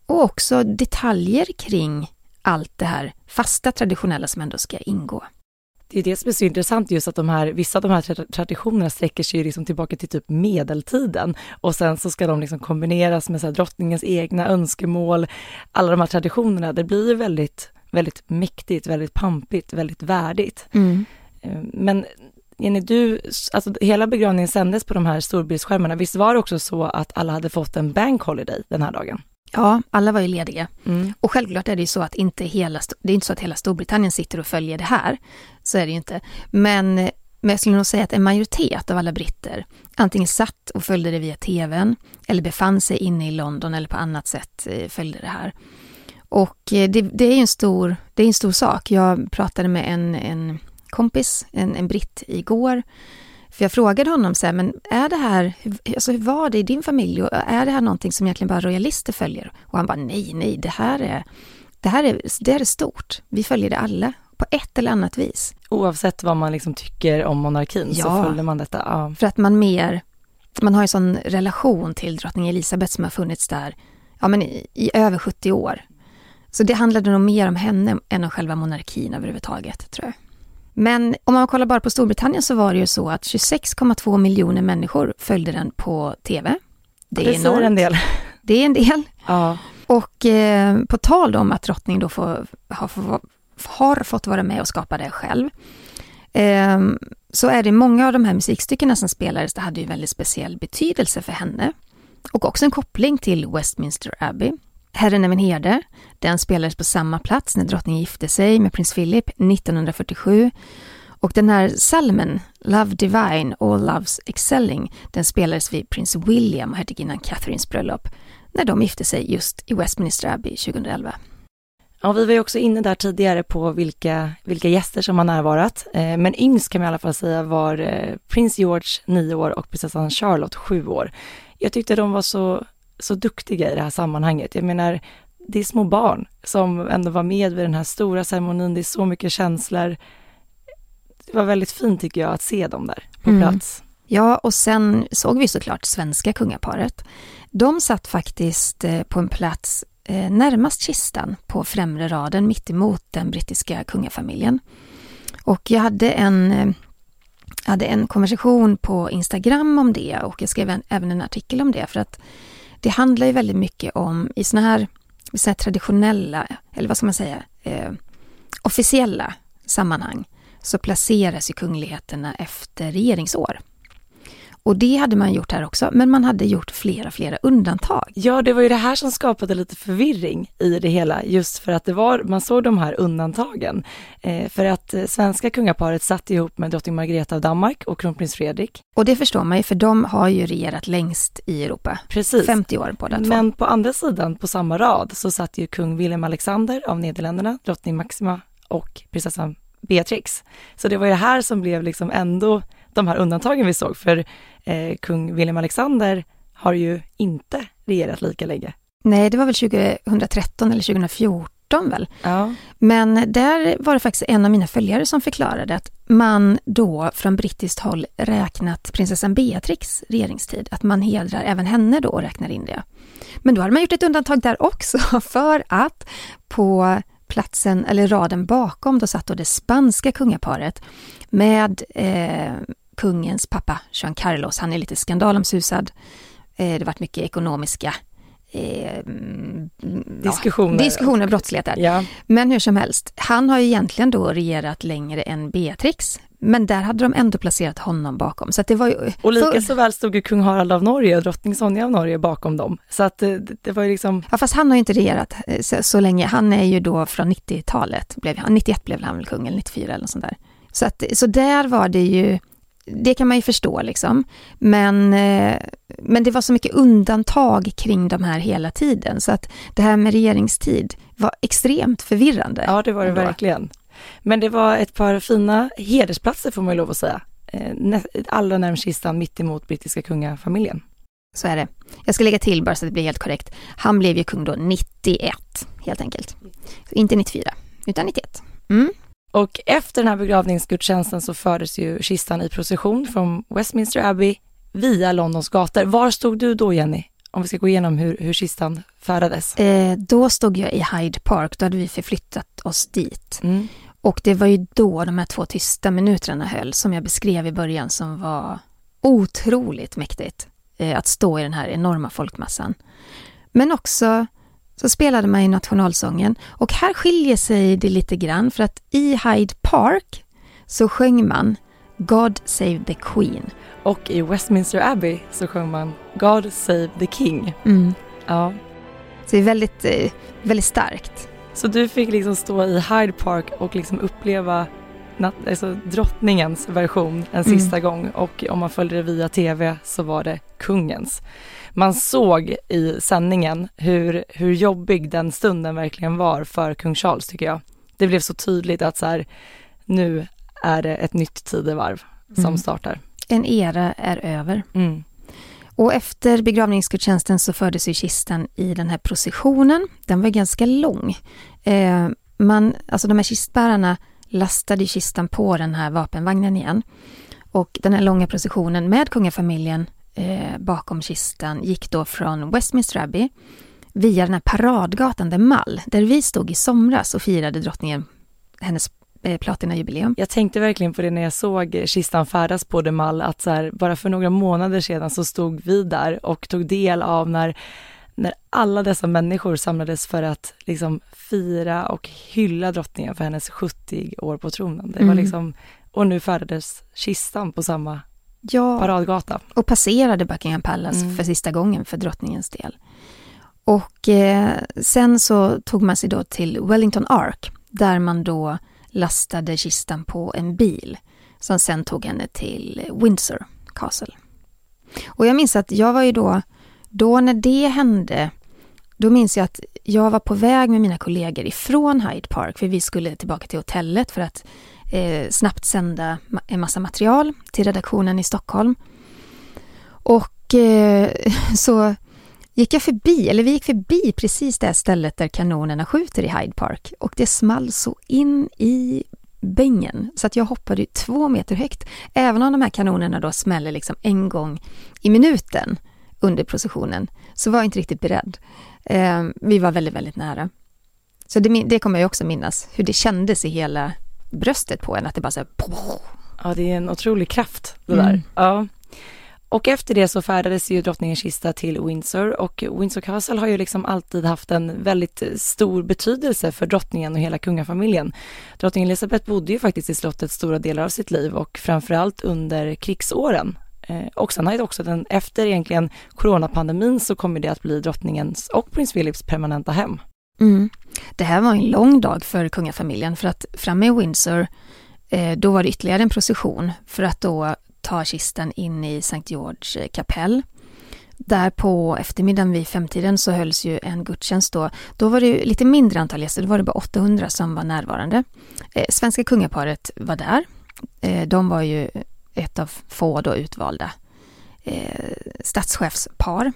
Speaker 3: Och också detaljer kring allt det här fasta traditionella som ändå ska ingå.
Speaker 2: Det är det som är så intressant, just att de här, vissa av de här traditionerna sträcker sig liksom tillbaka till typ medeltiden, och sen så ska de liksom kombineras med så här drottningens egna önskemål. Alla de här traditionerna, det blir väldigt, väldigt mäktigt, väldigt pampigt, väldigt värdigt.
Speaker 3: Mm.
Speaker 2: Men Jenny, du, alltså hela begravningen sändes på de här storbildsskärmarna. Visst var det också så att alla hade fått en bank holiday den här dagen?
Speaker 3: Ja, alla var ju lediga.
Speaker 2: Mm.
Speaker 3: Och självklart är det ju så att inte hela, det är inte så att hela Storbritannien sitter och följer det här. Så är det ju inte. Men, men jag skulle nog säga att en majoritet av alla britter antingen satt och följde det via tvn eller befann sig inne i London eller på annat sätt följde det här. Och det, det är ju en stor, det är en stor sak. Jag pratade med en, en kompis, en, en britt igår. För jag frågade honom så här, men är det här, alltså hur var det i din familj? Och är det här någonting som egentligen bara royalister följer? Och han bara, nej, nej, det här är, det här är, det här är stort. Vi följer det alla på ett eller annat vis.
Speaker 2: Oavsett vad man liksom tycker om monarkin, ja, så följer man detta. Ja.
Speaker 3: För att man mer, man har en sån relation till drottning Elisabeth som har funnits där ja, men i, i över sjuttio år. Så det handlade nog mer om henne än om själva monarkin överhuvudtaget, tror jag. Men om man kollar bara på Storbritannien så var det ju så att tjugosex komma två miljoner människor följde den på tv. Det, det är enormt. En del. Det är en del.
Speaker 2: Ja.
Speaker 3: Och eh, på tal om att drottning då får, har, har fått vara med och skapa det själv. Eh, så är det många av de här musikstyckena som spelades, det hade ju väldigt speciell betydelse för henne. Och också en koppling till Westminster Abbey. Herren över en herde, den spelades på samma plats när drottningen gifte sig med prins Philip nittonhundrafyrtiosju. Och den här salmen, Love Divine, All Loves Excelling, den spelades vid prins William och hertiginnan Catherines bröllop när de gifte sig just i Westminster Abbey tjugoelva.
Speaker 2: Ja, vi var ju också inne där tidigare på vilka, vilka gäster som har närvarat. Eh, men yngst kan man i alla fall säga var eh, prins George nio år och prinsessan Charlotte sju år. Jag tyckte de var så... så duktiga i det här sammanhanget. Jag menar, det är små barn som ändå var med vid den här stora ceremonin. Det är så mycket känslor. Det var väldigt fint tycker jag att se dem där på
Speaker 3: mm.
Speaker 2: plats.
Speaker 3: Ja, och sen såg vi såklart svenska kungaparet. De satt faktiskt på en plats eh, närmast kistan på främre raden mitt emot den brittiska kungafamiljen. Och jag hade en... Eh, hade en konversation på Instagram om det och jag skrev en, även en artikel om det för att det handlar ju väldigt mycket om i såna här, såna här traditionella, eller vad ska man säga, eh, officiella sammanhang så placeras ju kungligheterna efter regeringsår. Och det hade man gjort här också, men man hade gjort flera, flera undantag.
Speaker 2: Ja, det var ju det här som skapade lite förvirring i det hela, just för att det var, man såg de här undantagen. Eh, för att eh, svenska kungaparet satt ihop med drottning Margareta av Danmark och kronprins Fredrik.
Speaker 3: Och det förstår man ju, för de har ju regerat längst i Europa.
Speaker 2: Precis.
Speaker 3: femtio år på det.
Speaker 2: Men på andra sidan, på samma rad, så satt ju kung Willem Alexander av Nederländerna, drottning Maxima och prinsessan Beatrix. Så det var ju det här som blev liksom ändå de här undantagen vi såg, för eh, kung Willem Alexander har ju inte regerat lika länge.
Speaker 3: Nej, det var väl tjugohundratretton eller tjugohundrafjorton väl?
Speaker 2: Ja.
Speaker 3: Men där var det faktiskt en av mina följare som förklarade att man då från brittiskt håll räknat prinsessan Beatrix regeringstid, att man hedrar även henne då och räknar in det. Men då hade man gjort ett undantag där också för att på platsen eller raden bakom då satt då det spanska kungaparet med eh, kungens pappa Juan Carlos. Han är lite skandalomsusad. Eh, det varit mycket ekonomiska eh,
Speaker 2: diskussioner.
Speaker 3: Ja, diskussioner och brottslighet där.
Speaker 2: Ja.
Speaker 3: Men hur som helst, han har ju egentligen då regerat längre än Beatrix. Men där hade de ändå placerat honom bakom. Så att det var ju,
Speaker 2: och lika för... så väl stod ju kung Harald av Norge och drottning Sonja av Norge bakom dem. Så att det, det var ju liksom...
Speaker 3: Ja, fast han har ju inte regerat så, så länge. Han är ju då från nittiotalet. Blev, nittioett blev han väl kung, eller nittiofyra eller något sånt där. Så, att, så där var det ju... Det kan man ju förstå liksom. Men, men det var så mycket undantag kring de här hela tiden. Så att det här med regeringstid var extremt förvirrande.
Speaker 2: Ja, det var det ändå. Verkligen. Men det var ett par fina hedersplatser får man ju lov att säga. Allra närmast kistan mitt emot brittiska kungafamiljen.
Speaker 3: Så är det. Jag ska lägga till bara så att det blir helt korrekt. Han blev ju kung då nittioett helt enkelt. Så inte nittiofyra utan nittioett. Mm.
Speaker 2: Och efter den här begravningsgudstjänsten så fördes ju kistan i procession från Westminster Abbey via Londons gator. Var stod du då, Jenny? Om vi ska gå igenom hur, hur kistan färdades.
Speaker 3: Eh, då stod jag i Hyde Park, då hade vi förflyttat oss dit.
Speaker 2: Mm.
Speaker 3: Och det var ju då de här två tysta minuterna höll, som jag beskrev i början, som var otroligt mäktigt. Eh, att stå i den här enorma folkmassan. Men också så spelade man i nationalsången. Och här skiljer sig det lite grann, för att i Hyde Park så sjöng man God Save the Queen.
Speaker 2: Och i Westminster Abbey så sjöng man God Save the King.
Speaker 3: Mm.
Speaker 2: Ja.
Speaker 3: Så det är väldigt, väldigt starkt.
Speaker 2: Så du fick liksom stå i Hyde Park och liksom uppleva nat- alltså drottningens version en sista mm. gång. Och om man följde det via tv så var det kungens. Man såg i sändningen hur, hur jobbig den stunden verkligen var för kung Charles, tycker jag. Det blev så tydligt att så här, nu är det ett nytt tidevarv som mm. startar.
Speaker 3: En era är över.
Speaker 2: Mm.
Speaker 3: Och efter begravningsgudstjänsten så fördes ju kistan i den här processionen. Den var ganska lång. Eh, man, alltså de här kistbärarna lastade kistan på den här vapenvagnen igen. Och den här långa processionen med kungafamiljen eh, bakom kistan gick då från Westminster Abbey via den här paradgatan, där Mall, där vi stod i somras och firade drottningen hennes platinajubileum.
Speaker 2: Jag tänkte verkligen på det när jag såg kistan färdas på The Mall, att så här, bara för några månader sedan så stod vi där och tog del av när, när alla dessa människor samlades för att liksom fira och hylla drottningen för hennes sjuttio år på tronen. Det var
Speaker 3: mm. liksom,
Speaker 2: och nu färdades kistan på samma
Speaker 3: ja,
Speaker 2: paradgata.
Speaker 3: Och passerade Buckingham Palace mm. för sista gången för drottningens del. Och eh, sen så tog man sig då till Wellington Ark, där man då lastade kistan på en bil som sen tog henne till Windsor Castle. Och jag minns att jag var ju då, då när det hände, då minns jag att jag var på väg med mina kollegor ifrån Hyde Park, för vi skulle tillbaka till hotellet för att eh, snabbt sända en massa material till redaktionen i Stockholm. Och eh, så gick jag förbi, eller vi gick förbi precis det stället där kanonerna skjuter i Hyde Park, och det small så in i bängen så att jag hoppade två meter högt. Även om de här kanonerna då smäller liksom en gång i minuten under processionen, så var jag inte riktigt beredd. Eh, vi var väldigt, väldigt nära. Så det, det kommer jag också minnas, hur det kändes i hela bröstet på en, att det bara så här,
Speaker 2: ja, det är en otrolig kraft det
Speaker 3: mm.
Speaker 2: där. Ja. Och efter det så färdades ju drottningens kista till Windsor, och Windsor Castle har ju liksom alltid haft en väldigt stor betydelse för drottningen och hela kungafamiljen. Drottning Elizabeth bodde ju faktiskt i slottet stora delar av sitt liv, och framförallt under krigsåren. Eh, och sen har ju också den, efter egentligen coronapandemin, så kommer det att bli drottningens och prins Philips permanenta hem.
Speaker 3: Mm. Det här var en lång dag för kungafamiljen, för att framme i Windsor eh, då var det ytterligare en procession för att då ta kistan in i Sankt George kapell. Där på eftermiddagen vid femtiden så hölls ju en gudstjänst då. Då var det lite mindre antal gäster, då var det bara åttahundra som var närvarande. Eh, svenska kungaparet var där. Eh, de var ju ett av få då utvalda eh, statschefspar.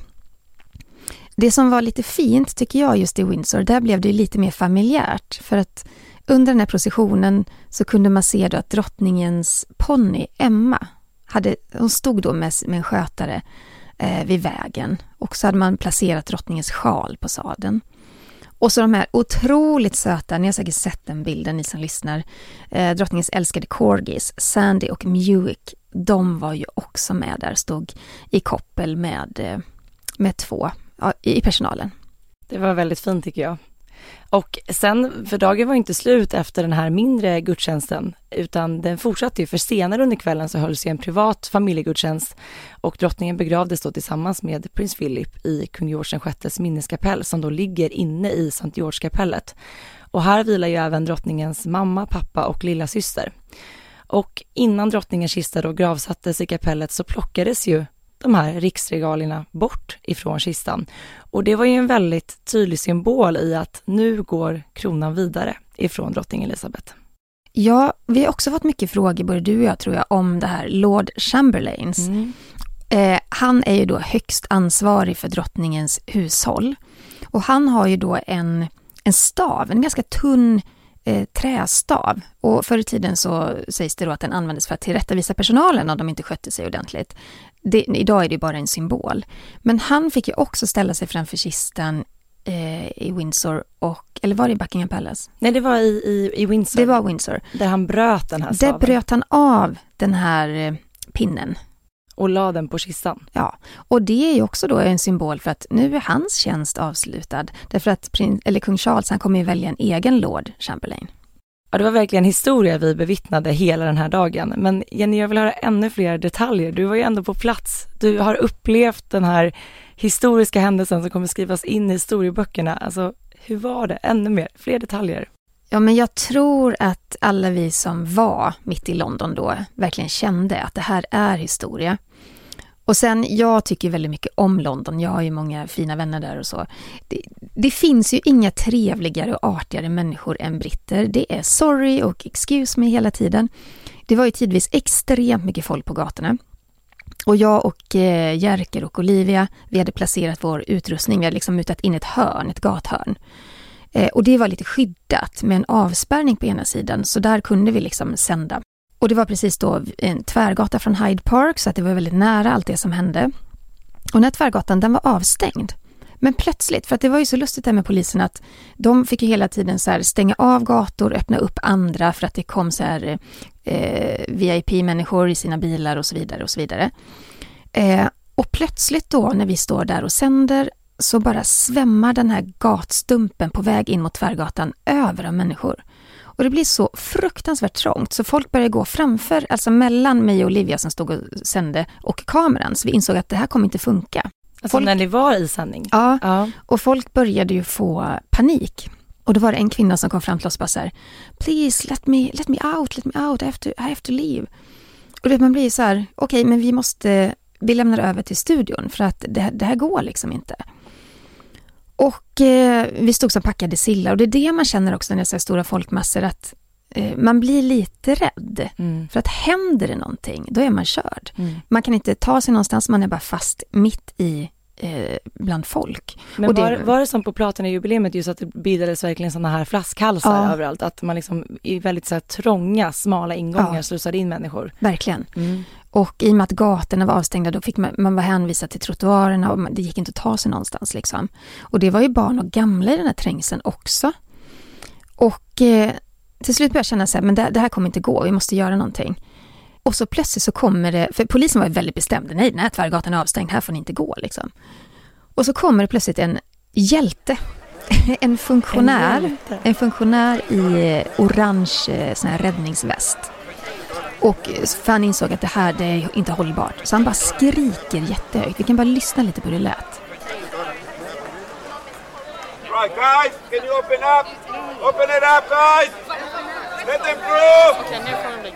Speaker 3: Det som var lite fint tycker jag just i Windsor, där blev det lite mer familjärt, för att under den här processionen så kunde man se då att drottningens ponny Emma hade, hon stod då med, med en skötare eh, vid vägen, och så hade man placerat drottningens sjal på sadeln. Och så de här otroligt söta, ni har säkert sett den bilden ni som lyssnar, eh, drottningens älskade corgis, Sandy och Muick, de var ju också med där, stod i koppel med, eh, med två ja, i personalen.
Speaker 2: Det var väldigt fint tycker jag. Och sen, för dagen var inte slut efter den här mindre gudstjänsten, utan den fortsatte ju, för senare under kvällen så hölls ju en privat familjegudstjänst, och drottningen begravdes då tillsammans med prins Philip i kung George den sjättes minneskapell, som då ligger inne i Sankt George-kapellet. Och här vilar ju även drottningens mamma, pappa och lilla syster. Och innan drottningens kista då gravsattes i kapellet så plockades ju de här riksregalierna bort ifrån kistan. Och det var ju en väldigt tydlig symbol i att nu går kronan vidare ifrån drottning Elizabeth.
Speaker 3: Ja, vi har också fått mycket frågor, både du och jag tror jag, om det här Lord Chamberlains. Mm. Eh, han är ju då högst ansvarig för drottningens hushåll. Och han har ju då en, en stav, en ganska tunn eh, trästav. Och förr i tiden så sägs det då att den användes för att tillrättavisa personalen om de inte skötte sig ordentligt. Det, idag är det bara en symbol. Men han fick ju också ställa sig framför kistan eh, i Windsor, och, eller var det i Buckingham Palace?
Speaker 2: Nej, det var i, i, i Windsor.
Speaker 3: Det var Windsor.
Speaker 2: Där han bröt den här staven.
Speaker 3: Där bröt han av den här eh, pinnen.
Speaker 2: Och la den på kistan.
Speaker 3: Ja, och det är ju också då en symbol för att nu är hans tjänst avslutad. Därför att prins, eller kung Charles, han kommer ju välja en egen Lord Chamberlain.
Speaker 2: Ja, det var verkligen historia vi bevittnade hela den här dagen. Men Jenny, jag vill höra ännu fler detaljer. Du var ju ändå på plats. Du har upplevt den här historiska händelsen som kommer skrivas in i historieböckerna. Alltså, hur var det? Ännu mer, fler detaljer.
Speaker 3: Ja, men jag tror att alla vi som var mitt i London då verkligen kände att det här är historia. Och sen, jag tycker väldigt mycket om London. Jag har ju många fina vänner där och så. Det, det finns ju inga trevligare och artigare människor än britter. Det är sorry och excuse me hela tiden. Det var ju tidvis extremt mycket folk på gatorna. Och jag och eh, Jerker och Olivia, vi hade placerat vår utrustning. Vi hade liksom mutat in ett hörn, ett gathörn. Eh, och det var lite skyddat med en avspärrning på ena sidan. Så där kunde vi liksom sända. Och det var precis då en tvärgata från Hyde Park, så att det var väldigt nära allt det som hände. Och den här tvärgatan, den var avstängd. Men plötsligt, för att det var ju så lustigt där med polisen att de fick ju hela tiden så här stänga av gator, öppna upp andra för att det kom så här eh, V I P-människor i sina bilar och så vidare och så vidare. Eh, och plötsligt då när vi står där och sänder så bara svämmar den här gatstumpen på väg in mot tvärgatan över av människor. Och det blir så fruktansvärt trångt så folk började gå framför, alltså mellan mig och Olivia som stod och sände och kameran. Så vi insåg att det här kommer inte funka.
Speaker 2: Alltså folk, när ni var i sändning?
Speaker 3: Ja,
Speaker 2: ja, och
Speaker 3: folk började ju få panik. Och då var det en kvinna som kom fram till oss och bara så här: please let me, let me out, let me out, I have to, I have to leave. Och det man blir så här, okej okay, men vi måste, vi lämnar över till studion för att det, det här går liksom inte. Och eh, vi stod som packade sillar och det är det man känner också när det är så stora folkmassor att eh, man blir lite rädd. Mm. För att händer det någonting, då är man körd. Mm. Man kan inte ta sig någonstans, man är bara fast mitt i eh, bland folk.
Speaker 2: Men
Speaker 3: och det,
Speaker 2: var, var det som på Platina-jubileet just att det bildades verkligen sådana här flaskhalsar
Speaker 3: ja.
Speaker 2: överallt? Att man liksom i väldigt så här trånga, smala ingångar ja. slussade in människor?
Speaker 3: Verkligen.
Speaker 2: Mm.
Speaker 3: Och i och med att gatorna var avstängda då fick man, man var hänvisad till trottoarerna och det gick inte att ta sig någonstans liksom. Och det var ju barn och gamla i den här trängseln också. Och eh, till slut började jag känna så här, men det, det här kommer inte gå, vi måste göra någonting. Och så plötsligt så kommer det, för polisen var väldigt bestämd, nej den här tvärgatan är avstängd, här får ni inte gå liksom. Och så kommer det plötsligt en hjälte, en funktionär, en, hjälte. en funktionär i orange sån här räddningsväst. Och för han insåg att det här det är inte hållbart. Så han bara skriker jättehögt. Vi kan bara lyssna lite på hur det lät.
Speaker 8: Right guys, can you open up? Open it up guys! Let them through!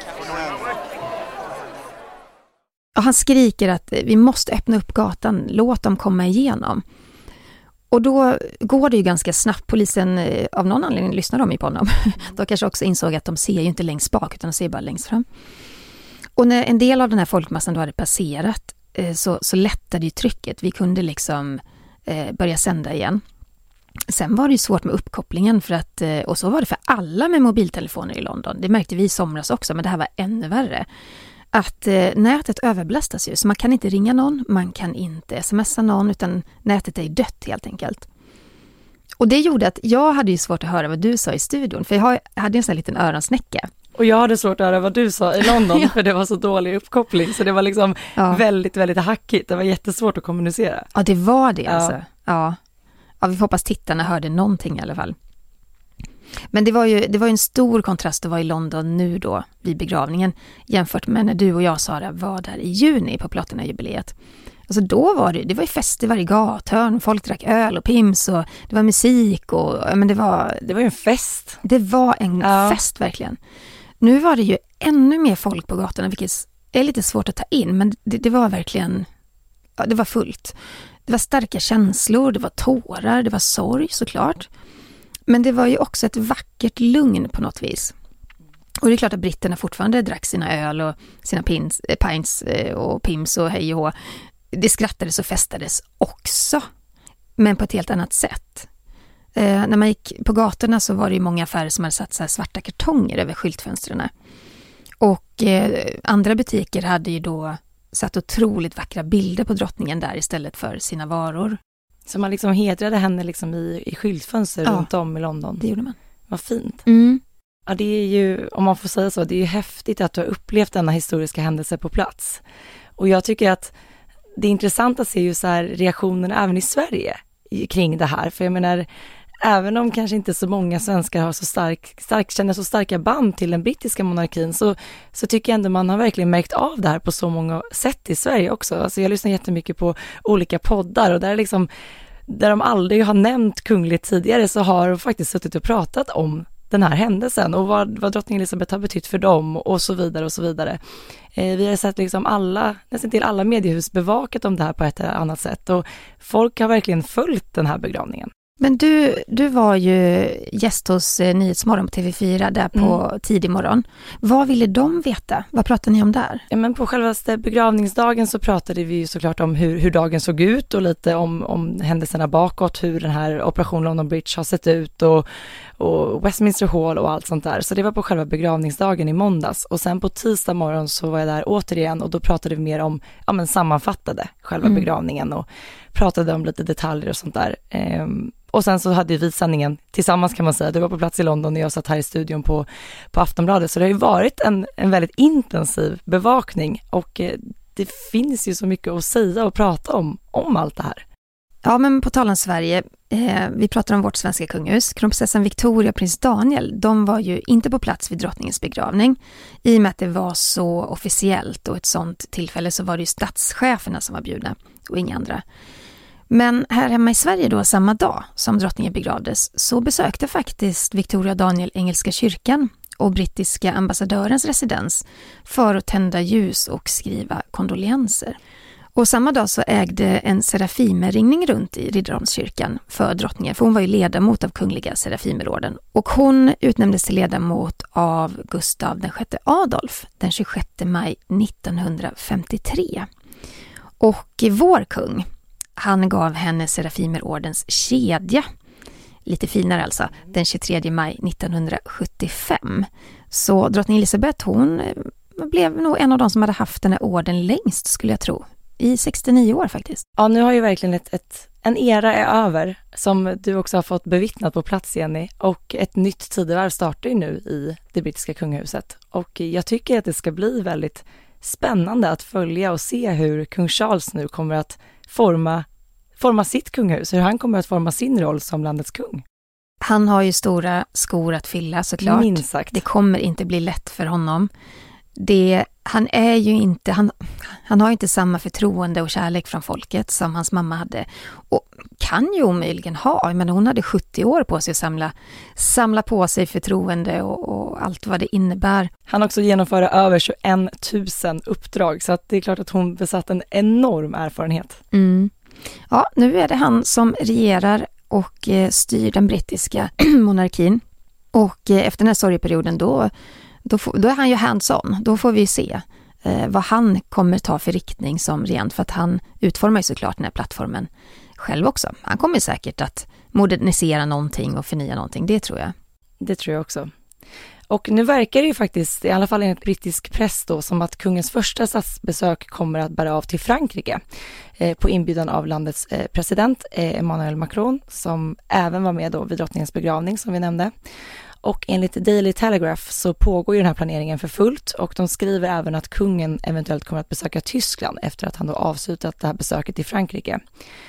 Speaker 3: Och han skriker att vi måste öppna upp gatan. Låt dem komma igenom. Och då går det ju ganska snabbt. Polisen av någon anledning lyssnar de ju på honom. De kanske också insåg att de ser ju inte längst bak utan de ser bara längst fram. Och när en del av den här folkmassan då hade passerat så, så lättade ju trycket. Vi kunde liksom eh, börja sända igen. Sen var det ju svårt med uppkopplingen för att, och så var det för alla med mobiltelefoner i London. Det märkte vi i somras också, men det här var ännu värre. Att eh, nätet överbelastas ju, så man kan inte ringa någon, man kan inte smsa någon, utan nätet är dött helt enkelt. Och det gjorde att jag hade ju svårt att höra vad du sa i studion, för jag hade en sån här liten öronsnäcka.
Speaker 2: Och jag hade svårt att höra vad du sa i London, ja. för det var så dålig uppkoppling, så det var liksom ja. väldigt, väldigt hackigt. Det var jättesvårt att kommunicera.
Speaker 3: Ja, det var det alltså.
Speaker 2: Ja.
Speaker 3: Ja. Ja, vi hoppas tittarna hörde någonting i alla fall. Men det var ju det var en stor kontrast att vara i London nu då vid begravningen jämfört med när du och jag, Sara, var där i juni på Platina-jubileet. Alltså då var det, det var ju fest i varje gathörn, folk drack öl och pims och det var musik och men det var
Speaker 2: det var ju en fest.
Speaker 3: Det var en ja. fest verkligen. Nu var det ju ännu mer folk på gatorna, vilket är lite svårt att ta in, men det, det var verkligen ja, det var fullt. Det var starka känslor, det var tårar, det var sorg såklart. Men det var ju också ett vackert lugn på något vis. Och det är klart att britterna fortfarande drack sina öl och sina pins, pints och pims och hej och hå. Det skrattades och festades också. Men på ett helt annat sätt. Eh, när man gick på gatorna så var det ju många affärer som hade satt så här svarta kartonger över skyltfönstren. Och eh, andra butiker hade ju då satt otroligt vackra bilder på drottningen där istället för sina varor.
Speaker 2: Så man liksom hedrade henne liksom i, i skyltfönster ja, runt om i London.
Speaker 3: Det gjorde man.
Speaker 2: Vad fint.
Speaker 3: Mm.
Speaker 2: Ja, det är ju, om man får säga så, det är ju häftigt att du har upplevt denna historiska händelse på plats. Och jag tycker att det är intressant att se ju så här reaktionerna även i Sverige kring det här. För jag menar, även om kanske inte så många svenskar har så stark, stark, känner så starka band till den brittiska monarkin, så, så tycker jag ändå man har verkligen märkt av det här på så många sätt i Sverige också. Alltså jag lyssnar jättemycket på olika poddar och där liksom, där de aldrig har nämnt kungligt tidigare, så har de faktiskt suttit och pratat om den här händelsen och vad, vad drottning Elizabeth har betytt för dem och så vidare och så vidare. Eh, vi har sett liksom alla, nästan till alla mediehus bevakat om det här på ett eller annat sätt och folk har verkligen följt den här begravningen.
Speaker 3: Men du, du var ju gäst hos eh, Nyhetsmorgon på T V fyra där på mm. tidig morgon. Vad ville de veta? Vad pratade ni om där?
Speaker 2: Ja, men på självaste begravningsdagen så pratade vi ju såklart om hur, hur dagen såg ut och lite om, om händelserna bakåt, hur den här Operation London Bridge har sett ut och, och Westminster Hall och allt sånt där. Så det var på själva begravningsdagen i måndags. Och sen på tisdag morgon så var jag där återigen och då pratade vi mer om, ja men sammanfattade själva mm. begravningen och pratade om lite detaljer och sånt där. Ehm, Och sen så hade vi sändningen tillsammans kan man säga. Du var på plats i London och jag satt här i studion på, på Aftonbladet. Så det har ju varit en, en väldigt intensiv bevakning och eh, det finns ju så mycket att säga och prata om, om allt det här.
Speaker 3: Ja, men på tal om Sverige, eh, vi pratar om vårt svenska kungahus. Kronprinsessan Victoria och prins Daniel, de var ju inte på plats vid drottningens begravning. I och med att det var så officiellt och ett sånt tillfälle så var det ju statscheferna som var bjudna och inga andra. Men här hemma i Sverige då, samma dag som drottningen begravdes, så besökte faktiskt Victoria och Daniel Engelska kyrkan och brittiska ambassadörens residens för att tända ljus och skriva kondolenser. Och samma dag så ägde en Serafimerringning runt i Riddarholmskyrkan för drottningen, för hon var ju ledamot av Kungliga Serafimerorden. Och hon utnämndes till ledamot av Gustav den sjätte Adolf den tjugosjätte maj nittonhundrafemtiotre. Och vår kung, han gav henne Serafimerordens kedja, lite finare alltså, den tjugotredje maj nittonhundrasjuttiofem. Så drottning Elizabeth, hon blev nog en av de som hade haft den här orden längst skulle jag tro. I sextionio år faktiskt.
Speaker 2: Ja, nu har ju verkligen ett, ett, en era är över som du också har fått bevittnat på plats, Jenny. Och ett nytt tidevarv startar ju nu i det brittiska kungahuset. Och jag tycker att det ska bli väldigt spännande att följa och se hur kung Charles nu kommer att forma, forma sitt kungahus. Hur han kommer att forma sin roll som landets kung.
Speaker 3: Han har ju stora skor att fylla såklart.
Speaker 2: Minst sagt.
Speaker 3: Det kommer inte bli lätt för honom. Det, han är ju inte, han, han har ju inte samma förtroende och kärlek från folket som hans mamma hade. Och kan ju omöjligen ha, men hon hade sjuttio år på sig att samla, samla på sig förtroende och, och allt vad det innebär.
Speaker 2: Han också genomförde över tjugoett tusen uppdrag, så att det är klart att hon besatt en enorm erfarenhet.
Speaker 3: Mm. Ja, nu är det han som regerar och eh, styr den brittiska monarkin. Och eh, efter den här sorgeperioden då Då, får, då är han ju hands-on. Då får vi se eh, vad han kommer ta för riktning som regent. För att han utformar ju såklart den här plattformen själv också. Han kommer säkert att modernisera någonting och förnya någonting. Det tror jag.
Speaker 2: Det tror jag också. Och nu verkar det ju faktiskt, i alla fall enligt brittisk press då, som att kungens första statsbesök kommer att bära av till Frankrike. Eh, på inbjudan av landets eh, president eh, Emmanuel Macron, som även var med då vid drottningens begravning som vi nämnde. Och enligt Daily Telegraph så pågår ju den här planeringen för fullt och de skriver även att kungen eventuellt kommer att besöka Tyskland efter att han då avslutat det här besöket i Frankrike.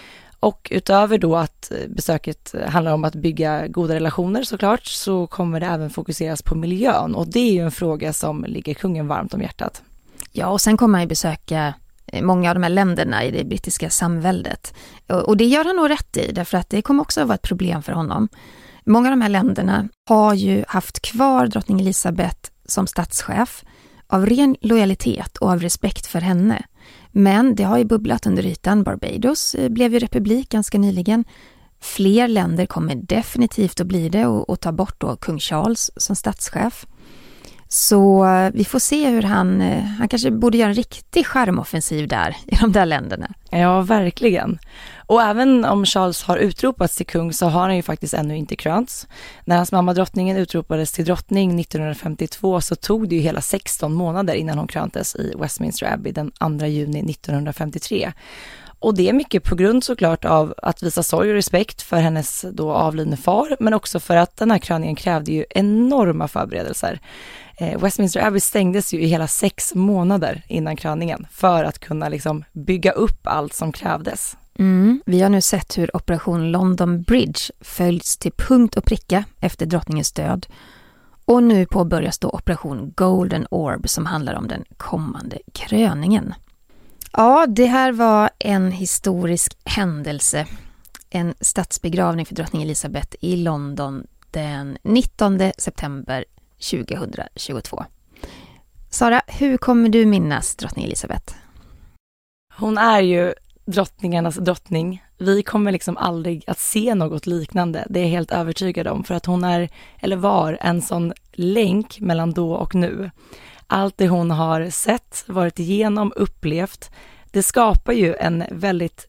Speaker 2: Och utöver då att besöket handlar om att bygga goda relationer såklart, så kommer det även fokuseras på miljön och det är ju en fråga som ligger kungen varmt om hjärtat.
Speaker 3: Ja, och sen kommer han ju besöka många av de här länderna i det brittiska samväldet. Och det gör han nog rätt i, därför att det kommer också att vara ett problem för honom. Många av de här länderna har ju haft kvar drottning Elizabeth som statschef av ren lojalitet och av respekt för henne. Men det har ju bubblat under ytan. Barbados blev ju republik ganska nyligen. Fler länder kommer definitivt att bli det och, och ta bort då kung Charles som statschef. Så vi får se hur han, han kanske borde göra en riktig charmoffensiv där i de där länderna.
Speaker 2: Ja, verkligen. Och även om Charles har utropats till kung så har han ju faktiskt ännu inte krönts. När hans mamma drottningen utropades till drottning nittonhundrafemtiotvå så tog det ju hela sexton månader innan hon kröntes i Westminster Abbey den andra juni nittonhundrafemtiotre. Och det är mycket på grund såklart av att visa sorg och respekt för hennes då avlidne far, men också för att den här kröningen krävde ju enorma förberedelser. Eh, Westminster Abbey stängdes ju i hela sex månader innan kröningen för att kunna liksom bygga upp allt som krävdes.
Speaker 3: Mm. Vi har nu sett hur Operation London Bridge följs till punkt och pricka efter drottningens död. Och nu påbörjas då Operation Golden Orb som handlar om den kommande kröningen. Ja, det här var en historisk händelse. En statsbegravning för drottning Elizabeth i London den nittonde september tjugohundratjugotvå. Sara, hur kommer du minnas drottning Elizabeth?
Speaker 2: Hon är ju drottningarnas drottning. Vi kommer liksom aldrig att se något liknande. Det är jag helt övertygad om, för att hon är, eller var, en sån länk mellan då och nu. Allt det hon har sett, varit igenom, upplevt, det skapar ju en väldigt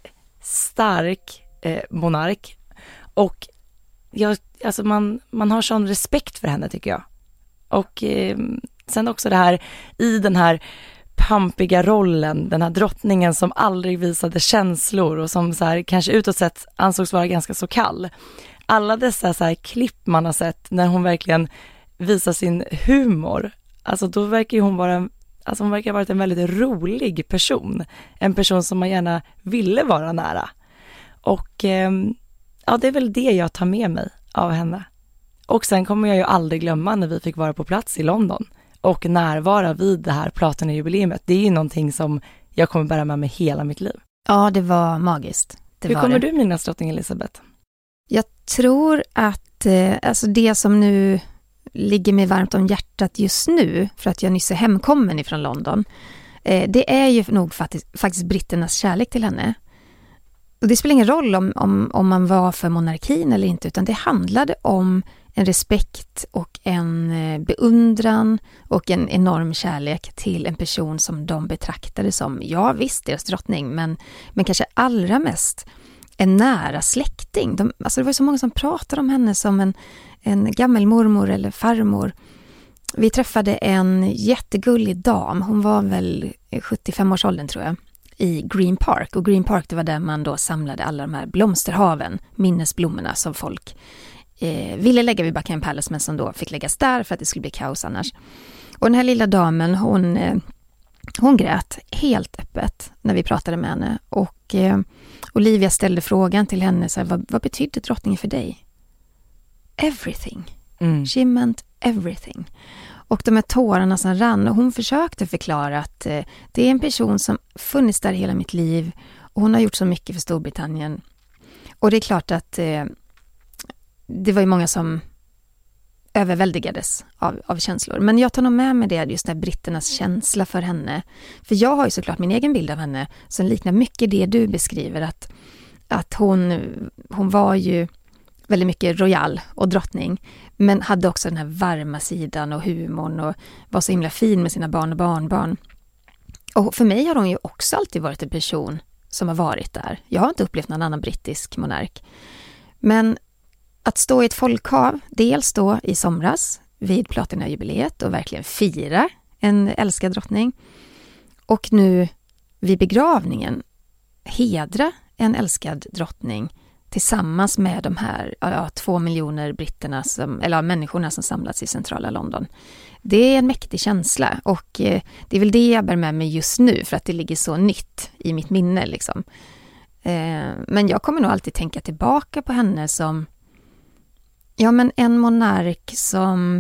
Speaker 2: stark eh, monark. Och jag, alltså man, man har sån respekt för henne, tycker jag. Och eh, sen också det här, i den här pampiga rollen, den här drottningen som aldrig visade känslor och som så här, kanske utåt sett ansågs vara ganska så kall. Alla dessa så här klipp man har sett när hon verkligen visar sin humor, alltså då verkar hon vara, alltså hon verkar ha varit en väldigt rolig person. En person som man gärna ville vara nära. Och eh, ja, det är väl det jag tar med mig av henne. Och sen kommer jag ju aldrig glömma när vi fick vara på plats i London och närvara vid det här Platina-jubileumet. Det är ju någonting som jag kommer bära med mig hela mitt liv.
Speaker 3: Ja, det var magiskt. Det
Speaker 2: Hur
Speaker 3: var
Speaker 2: kommer
Speaker 3: det.
Speaker 2: du minnas drottning Elizabeth?
Speaker 3: Jag tror att eh, alltså det som nu ligger mig varmt om hjärtat just nu, för att jag nyss är hemkommen ifrån London, eh, det är ju nog faktiskt, faktiskt britternas kärlek till henne. Och det spelar ingen roll om, om, om man var för monarkin eller inte, utan det handlade om en respekt och en beundran och en enorm kärlek till en person som de betraktade som, ja visst, deras drottning, men, men kanske allra mest en nära släkting. De, alltså det var så många som pratade om henne som en, en gammal mormor eller farmor. Vi träffade en jättegullig dam, hon var väl sjuttiofem års åldern tror jag, i Green Park. Och Green Park, det var där man då samlade alla de här blomsterhaven, minnesblommorna som folk eh, ville lägga vid Buckingham Palace, men som då fick läggas där för att det skulle bli kaos annars. Och den här lilla damen, hon, eh, hon grät helt öppet när vi pratade med henne. Och eh, Olivia ställde frågan till henne, så här, vad, vad betyder drottningen för dig? Everything. Mm. She meant everything. Och de här tårarna som rann, och hon försökte förklara att eh, det är en person som funnits där hela mitt liv och hon har gjort så mycket för Storbritannien. Och det är klart att eh, det var ju många som överväldigades av, av känslor. Men jag tar nog med mig det, just den britternas känsla för henne. För jag har ju såklart min egen bild av henne som liknar mycket det du beskriver, att, att hon, hon var ju väldigt mycket royal och drottning, men hade också den här varma sidan och humorn och var så himla fin med sina barn och barnbarn. Och för mig har hon ju också alltid varit en person som har varit där. Jag har inte upplevt någon annan brittisk monark. Men att stå i ett folkhav, dels då i somras vid Platina-jubileet och verkligen fira en älskad drottning, och nu vid begravningen hedra en älskad drottning tillsammans med de här ja, två miljoner britterna som, eller människorna som samlats i centrala London. Det är en mäktig känsla, och eh, det är väl det jag bär med mig just nu, för att det ligger så nytt i mitt minne liksom. Eh, men jag kommer nog alltid tänka tillbaka på henne som ja, men en monark som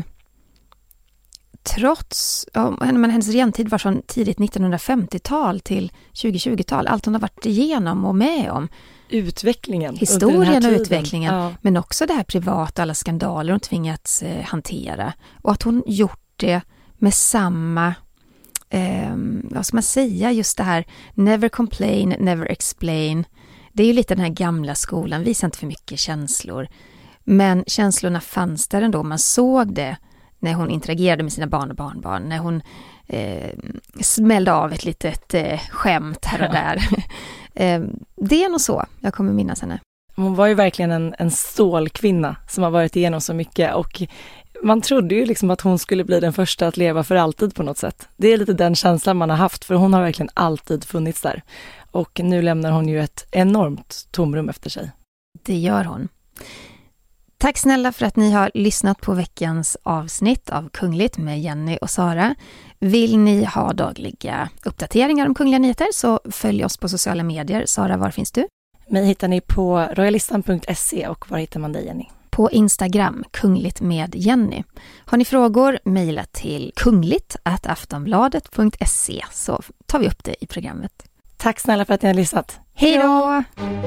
Speaker 3: trots, ja, men hennes regentid var från tidigt nittonhundrafemtiotal till tjugohundratjugotal, allt hon har varit igenom och med om.
Speaker 2: Utvecklingen.
Speaker 3: Historien och utvecklingen, ja. Men också det här privata, alla skandaler hon tvingats eh, hantera. Och att hon gjort det med samma, eh, vad ska man säga, just det här never complain, never explain. Det är ju lite den här gamla skolan, visa inte för mycket känslor. Men känslorna fanns där ändå, man såg det när hon interagerade med sina barn och barnbarn, när hon eh, smällde av ett litet eh, skämt här och där. eh, det är nog så jag kommer minnas henne.
Speaker 2: Hon var ju verkligen en, en stålkvinna som har varit igenom så mycket, och man trodde ju liksom att hon skulle bli den första att leva för alltid på något sätt. Det är lite den känslan man har haft, för hon har verkligen alltid funnits där. Och nu lämnar hon ju ett enormt tomrum efter sig.
Speaker 3: Det gör hon. Tack snälla för att ni har lyssnat på veckans avsnitt av Kungligt med Jenny och Sara. Vill ni ha dagliga uppdateringar om kungliga nyheter så följ oss på sociala medier. Sara, var finns du?
Speaker 2: Mig hittar ni på royalistan punkt se, och var hittar man dig, Jenny?
Speaker 3: På Instagram, Kungligt med Jenny. Har ni frågor, mejla till kungligt at aftonbladet punkt se så tar vi upp det i programmet.
Speaker 2: Tack snälla för att ni har lyssnat.
Speaker 3: Hej då!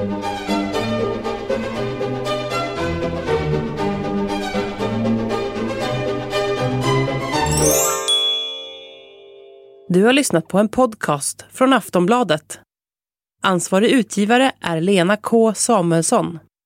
Speaker 1: Du har lyssnat på en podcast från Aftonbladet. Ansvarig utgivare är Lena K. Samuelsson.